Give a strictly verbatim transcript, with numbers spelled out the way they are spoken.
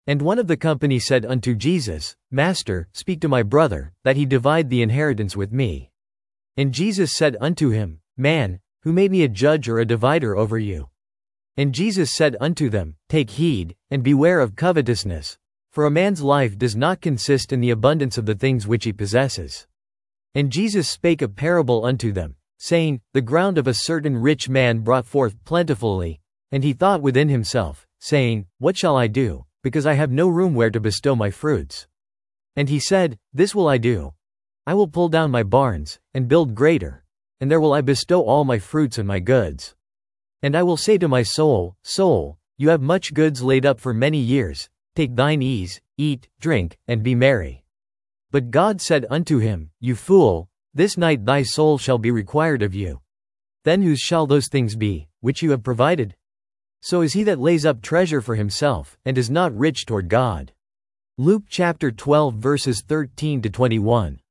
And one of the company said unto Jesus, Master, speak to my brother, that he divide the inheritance with me. And Jesus said unto him, Man, who made me a judge or a divider over you? And Jesus said unto them, Take heed, and beware of covetousness, for a man's life does not consist in the abundance of the things which he possesses. And Jesus spake a parable unto them, saying, The ground of a certain rich man brought forth plentifully, and he thought within himself, saying, What shall I do, because I have no room where to bestow my fruits? And he said, This will I do. I will pull down my barns, and build greater, and there will I bestow all my fruits and my goods. And I will say to my soul, Soul, you have much goods laid up for many years, take thine ease, eat, drink, and be merry. But God said unto him, You fool, this night thy soul shall be required of you. Then whose shall those things be, which you have provided? So is he that lays up treasure for himself, and is not rich toward God. Luke chapter twelve verses thirteen to twenty-one.